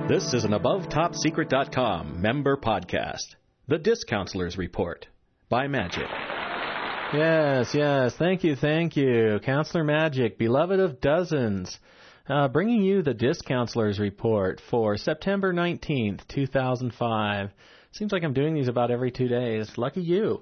This is an AboveTopSecret.com member podcast. The Disc Counselors Report by Magic. Yes. Thank you. Counselor Magic, beloved of dozens, bringing you the Disc Counselors Report for September 19th, 2005. Seems like I'm doing these about every 2 days. Lucky you.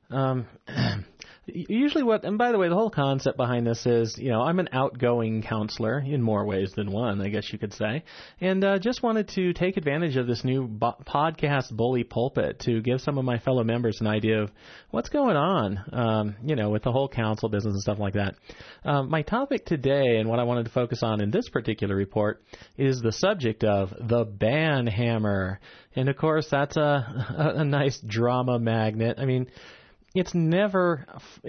Usually and by the way, the whole concept behind this is, I'm an outgoing counselor in more ways than one, I guess you could say, and just wanted to take advantage of this new podcast bully pulpit to give some of my fellow members an idea of what's going on, with the whole counsel business and stuff like that. My topic today and what I wanted to focus on in this particular report is the subject of the ban hammer. And of course, that's a nice drama magnet. I mean, it's never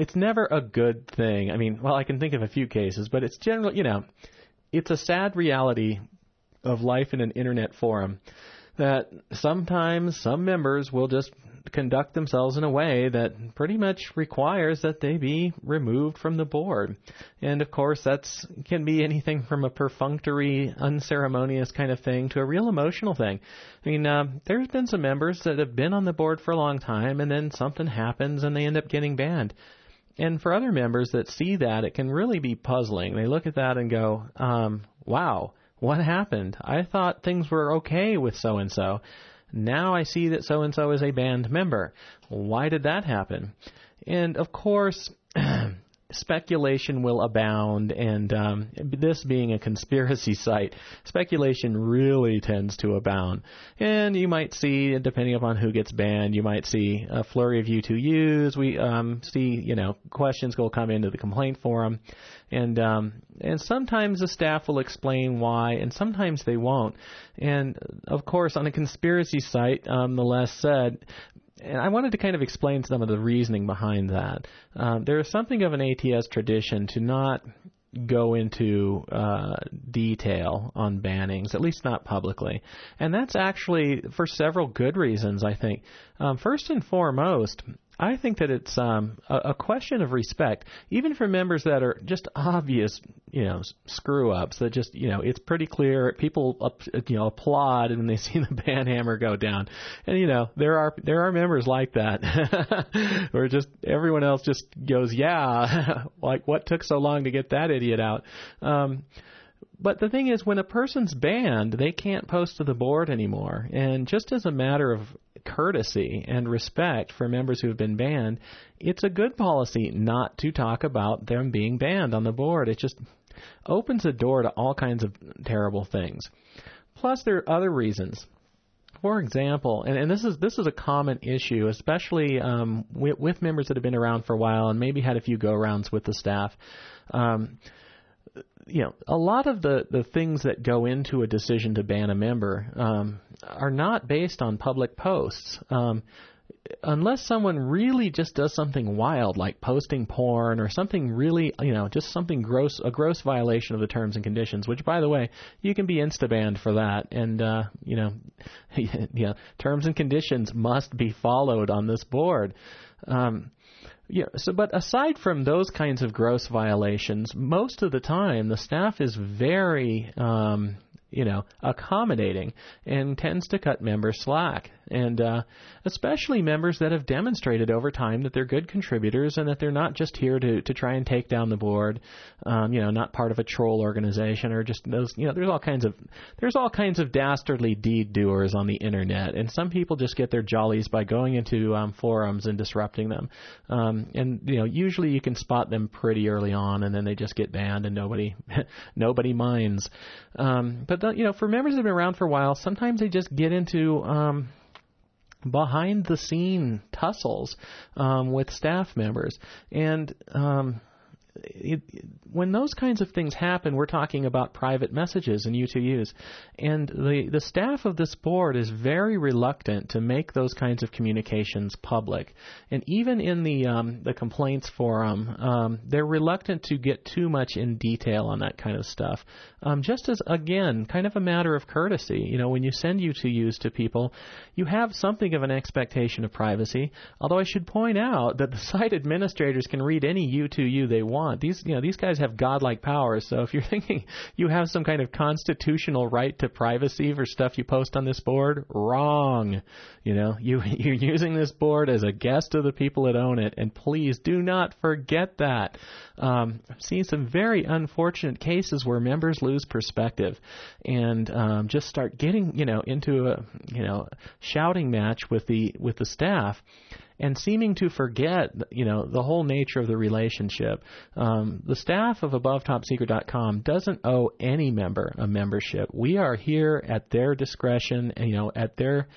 a good thing. I mean, well, I can think of a few cases, but it's generally, it's a sad reality of life in an internet forum that sometimes some members will just conduct themselves in a way that pretty much requires that they be removed from the board. And of course, can be anything from a perfunctory, unceremonious kind of thing to a real emotional thing. I mean, there's been some members that have been on the board for a long time, and then something happens and they end up getting banned. And for other members that see that, it can really be puzzling. They look at that and go, wow, what happened? I thought things were okay with so-and-so. Now I see that so-and-so is a banned member. Why did that happen? And of course, speculation will abound, and this being a conspiracy site, speculation really tends to abound. And you might see, depending upon who gets banned, you might see a flurry of U2Us. We see, questions will come into the complaint forum, and sometimes the staff will explain why, and sometimes they won't. And of course, on a conspiracy site, the less said. And I wanted to kind of explain some of the reasoning behind that. There is something of an ATS tradition to not go into detail on bannings, at least not publicly. And that's actually for several good reasons, I think. First and foremost, I think that it's a question of respect, even for members that are just obvious, screw-ups, that just, it's pretty clear. People, applaud when they see the ban hammer go down. And, there are members like that where just everyone else just goes, yeah, like what took so long to get that idiot out? But the thing is, when a person's banned, they can't post to the board anymore. And just as a matter of courtesy and respect for members who have been banned, it's a good policy not to talk about them being banned on the board. It just opens the door to all kinds of terrible things. Plus, there are other reasons. For example, and this is a common issue, especially with members that have been around for a while and maybe had a few go-rounds with the staff. A lot of the things that go into a decision to ban a member are not based on public posts. Unless someone really just does something wild, like posting porn or something really, just something gross, a gross violation of the terms and conditions, which, by the way, you can be insta-banned for that. And, terms and conditions must be followed on this board. But aside from those kinds of gross violations, most of the time the staff is very, accommodating and tends to cut members slack. And especially members that have demonstrated over time that they're good contributors and that they're not just here to try and take down the board, not part of a troll organization or just those, there's all kinds of dastardly deed doers on the internet. And some people just get their jollies by going into forums and disrupting them. Usually you can spot them pretty early on, and then they just get banned and nobody minds. But for members that have been around for a while, sometimes they just get into behind-the-scene tussles with staff members. And when those kinds of things happen, we're talking about private messages and U2Us. And the staff of this board is very reluctant to make those kinds of communications public. And even in the complaints forum, they're reluctant to get too much in detail on that kind of stuff. Just as, again, kind of a matter of courtesy. When you send U2Us to people, you have something of an expectation of privacy. Although I should point out that the site administrators can read any U2U they want want. These guys have godlike powers. So if you're thinking you have some kind of constitutional right to privacy for stuff you post on this board, wrong. You're using this board as a guest of the people that own it, and please do not forget that. I've seen some very unfortunate cases where members lose perspective and just start getting into a shouting match with the staff, and seeming to forget, the whole nature of the relationship. The staff of AboveTopSecret.com doesn't owe any member a membership. We are here at their discretion, at their,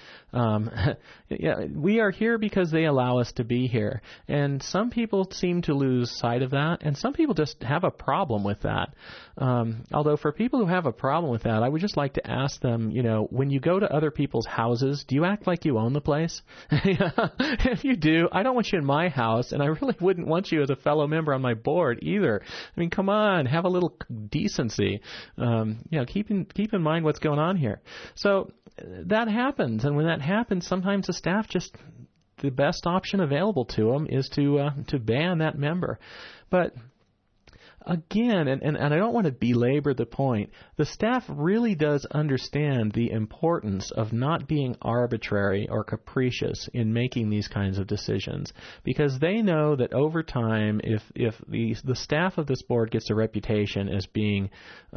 we are here because they allow us to be here. And some people seem to lose sight of that, and some people just have a problem with that. Although for people who have a problem with that, I would just like to ask them, when you go to other people's houses, do you act like you own the place? If you do, I don't want you in my house, and I really wouldn't want you as a fellow member on my board either. I mean, come on, have a little decency. Keep in mind what's going on here. So that happens, and when that happens, sometimes the staff the best option available to them is to ban that member. But again, and I don't want to belabor the point, the staff really does understand the importance of not being arbitrary or capricious in making these kinds of decisions, because they know that over time, if the staff of this board gets a reputation as being,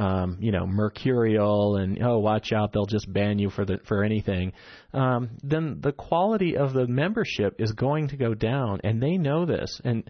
mercurial and, watch out, they'll just ban you for anything, then the quality of the membership is going to go down, and they know this. And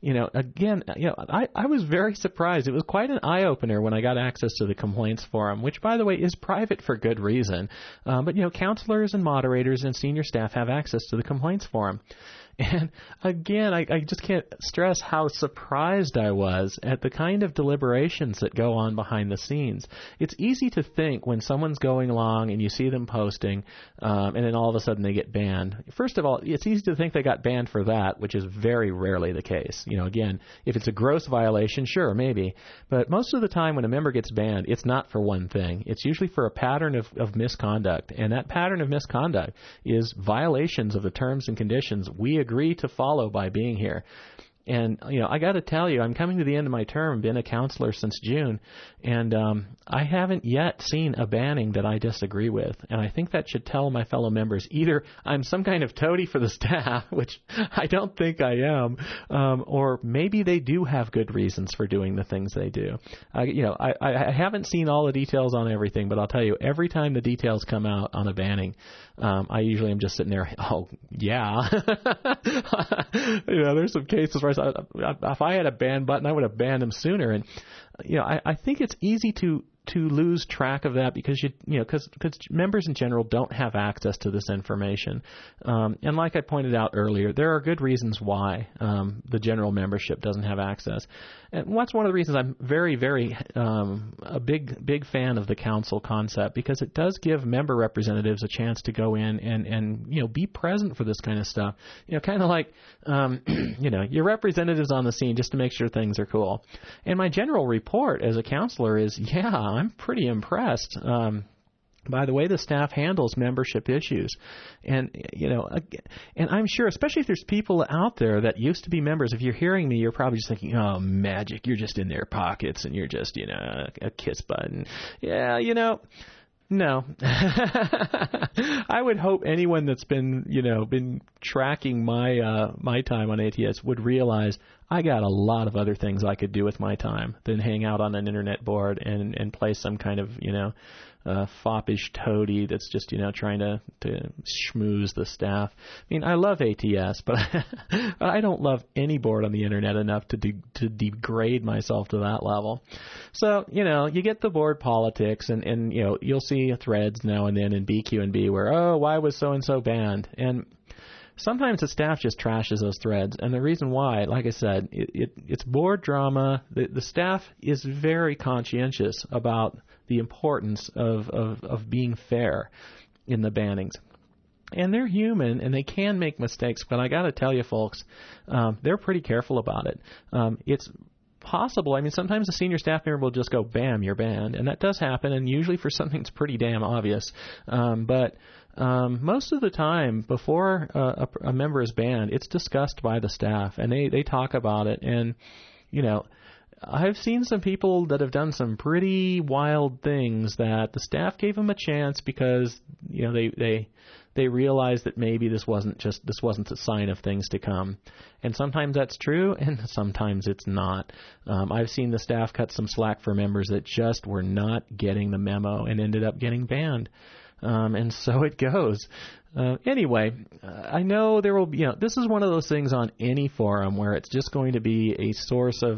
I was very surprised. It was quite an eye-opener when I got access to the complaints forum, which, by the way, is private for good reason. But counselors and moderators and senior staff have access to the complaints forum. And again, I just can't stress how surprised I was at the kind of deliberations that go on behind the scenes. It's easy to think when someone's going along and you see them posting, and then all of a sudden they get banned. First of all, it's easy to think they got banned for that, which is very rarely the case. Again, if it's a gross violation, sure, maybe. But most of the time when a member gets banned, it's not for one thing. It's usually for a pattern of misconduct. And that pattern of misconduct is violations of the terms and conditions we agree to follow by being here. And, I got to tell you, I'm coming to the end of my term, been a counselor since June, and I haven't yet seen a banning that I disagree with. And I think that should tell my fellow members either I'm some kind of toady for the staff, which I don't think I am, or maybe they do have good reasons for doing the things they do. I haven't seen all the details on everything, but I'll tell you, every time the details come out on a banning, I usually am just sitting there, oh, yeah. There's some cases where if I had a ban button, I would have banned them sooner. And, I think it's easy to lose track of that because because members in general don't have access to this information. And like I pointed out earlier, there are good reasons why the general membership doesn't have access. And that's one of the reasons I'm very, very a big fan of the council concept, because it does give member representatives a chance to go in and be present for this kind of stuff. Kind of like your representatives on the scene just to make sure things are cool. And my general report as a counselor is, I'm pretty impressed by the way the staff handles membership issues. And, and I'm sure, especially if there's people out there that used to be members, if you're hearing me, you're probably just thinking, oh, magic, you're just in their pockets and you're just, a kiss button. Yeah, no. I would hope anyone that's been tracking my time on ATS would realize I got a lot of other things I could do with my time than hang out on an internet board and play some kind of, foppish toady that's just, trying to schmooze the staff. I mean, I love ATS, but I don't love any board on the internet enough to degrade myself to that level. So, you get the board politics and you'll see threads now and then in BQ&B where, why was so-and-so banned? And sometimes the staff just trashes those threads, and the reason why, like I said, it's board drama. The staff is very conscientious about the importance of being fair in the bannings. And they're human, and they can make mistakes, but I got to tell you, folks, they're pretty careful about it. It's possible. I mean, sometimes a senior staff member will just go, bam, you're banned, and that does happen, and usually for something that's pretty damn obvious. But most of the time, before a member is banned, it's discussed by the staff, and they talk about it, and I've seen some people that have done some pretty wild things that the staff gave them a chance because, you know, they realized that maybe this wasn't a sign of things to come. And sometimes that's true, and sometimes it's not. I've seen the staff cut some slack for members that just were not getting the memo and ended up getting banned. And so it goes. Anyway, I know there will be, you know, this is one of those things on any forum where it's just going to be a source of,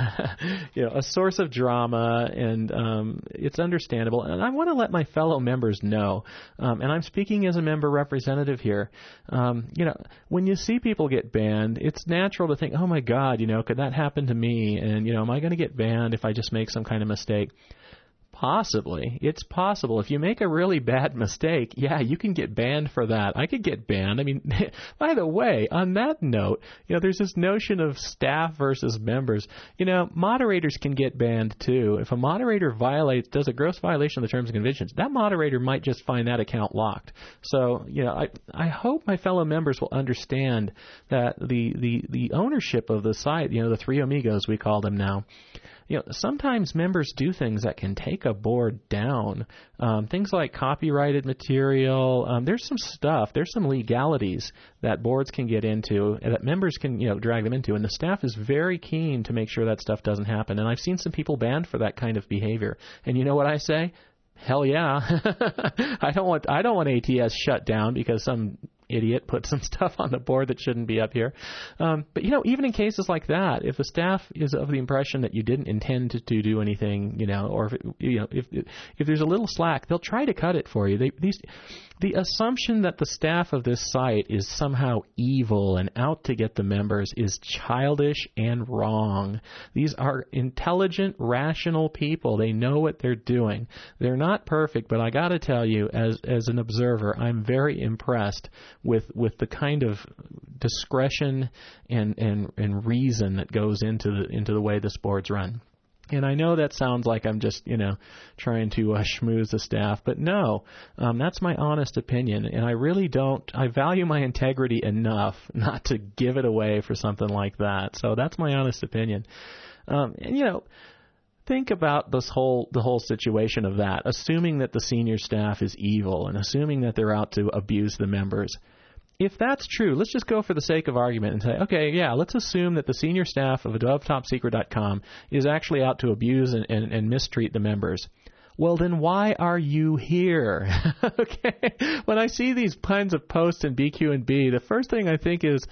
you know, a source of drama, and it's understandable. And I want to let my fellow members know, and I'm speaking as a member representative here, you know, when you see people get banned, it's natural to think, oh my God, you know, could that happen to me? And, you know, am I going to get banned if I just make some kind of mistake? Possibly. It's possible. If you make a really bad mistake, yeah, you can get banned for that. I could get banned. I mean, by the way, on that note, you know, there's this notion of staff versus members. You know, moderators can get banned too. If a moderator does a gross violation of the terms and conditions, that moderator might just find that account locked. So, you know, I hope my fellow members will understand that the ownership of the site, you know, the three amigos we call them now, you know, sometimes members do things that can take a board down. Things like copyrighted material. There's some legalities that boards can get into, and that members can, you know, drag them into. And the staff is very keen to make sure that stuff doesn't happen. And I've seen some people banned for that kind of behavior. And you know what I say? Hell yeah. I don't want ATS shut down because some idiot put some stuff on the board that shouldn't be up here. But, you know, even in cases like that, if the staff is of the impression that you didn't intend to do anything, you know, or if there's a little slack, they'll try to cut it for you. The assumption that the staff of this site is somehow evil and out to get the members is childish and wrong. These are intelligent, rational people. They know what they're doing. They're not perfect, but I got to tell you, as an observer, I'm very impressed with the kind of discretion and reason that goes into the way this board's run. And I know that sounds like I'm just, you know, trying to schmooze the staff, but no, that's my honest opinion. And I value my integrity enough not to give it away for something like that. So that's my honest opinion. And, you know, think about the whole situation of that, assuming that the senior staff is evil and assuming that they're out to abuse the members. If that's true, let's just go for the sake of argument and say, okay, yeah, let's assume that the senior staff of AdobeTopSecret.com is actually out to abuse and mistreat the members. Well, then why are you here? Okay, when I see these kinds of posts in BQ&B, the first thing I think is,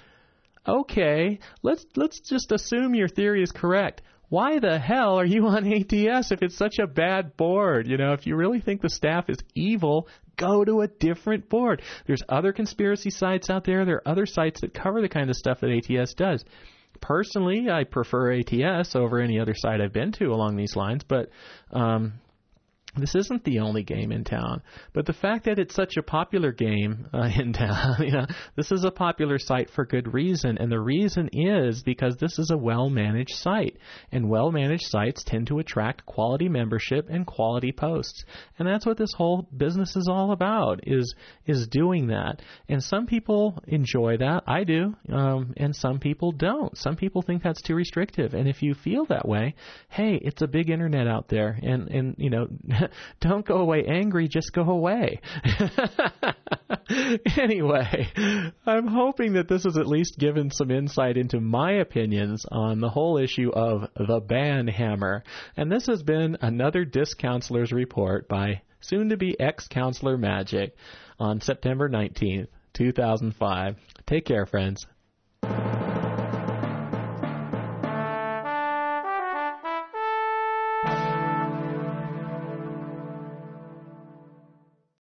okay, let's just assume your theory is correct. Why the hell are you on ATS if it's such a bad board? You know, if you really think the staff is evil, go to a different board. There's other conspiracy sites out there. There are other sites that cover the kind of stuff that ATS does. Personally, I prefer ATS over any other site I've been to along these lines, but this isn't the only game in town. But the fact that it's such a popular game in town, you know, this is a popular site for good reason. And the reason is because this is a well-managed site. And well-managed sites tend to attract quality membership and quality posts. And that's what this whole business is all about, is doing that. And some people enjoy that. I do. And some people don't. Some people think that's too restrictive. And if you feel that way, hey, it's a big internet out there. And you know, don't go away angry, just go away. Anyway, I'm hoping that this has at least given some insight into my opinions on the whole issue of the ban hammer. And this has been another Disc Counselor's Report by soon-to-be ex-Counselor Magic on September 19th, 2005. Take care, friends.